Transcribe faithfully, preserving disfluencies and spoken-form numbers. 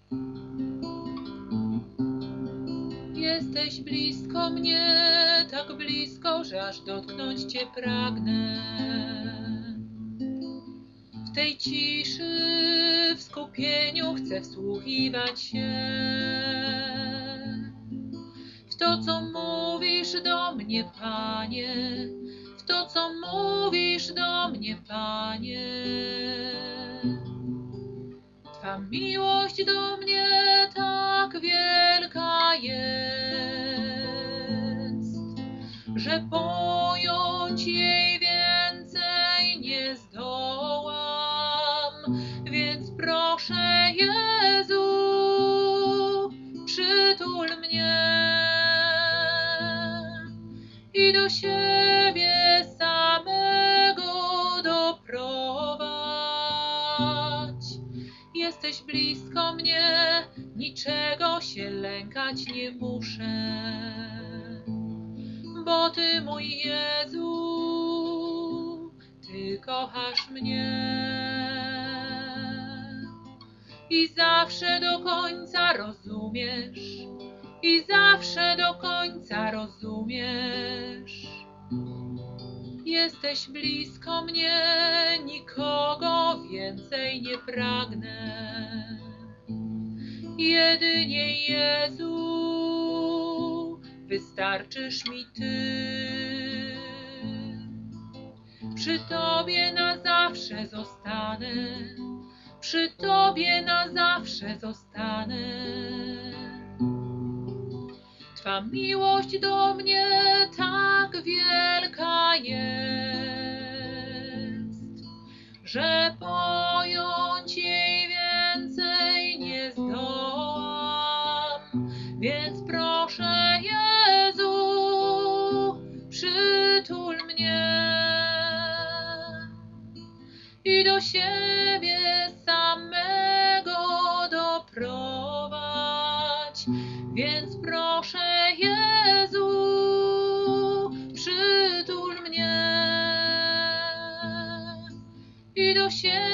Jesteś blisko mnie, tak blisko, że aż dotknąć Cię pragnę. W tej ciszy, w skupieniu chcę wsłuchiwać się w to, co mówisz do mnie, Panie, w to, co mówisz do mnie, Panie. Twa miłość do mnie tak wielka jest, że pojąć jej więcej nie zdołam. Więc proszę, Jezu, przytul mnie i do siebie samego doprowadź. Jesteś blisko mnie, niczego się lękać nie muszę, bo Ty, mój Jezu, Ty kochasz mnie i zawsze do końca rozumiesz, i zawsze do końca rozumiesz. Jesteś blisko mnie, nikogo więcej nie pragnę. Jedynie, Jezu, wystarczysz mi Ty. Przy Tobie na zawsze zostanę, przy Tobie na zawsze zostanę. Twa miłość do mnie tak wielka jest, że pojąć jej więcej nie zdołam. Więc proszę, Jezu, przytul mnie i do siebie samego doprowadź. Więc proszę, Jezu, przytul mnie i do siebie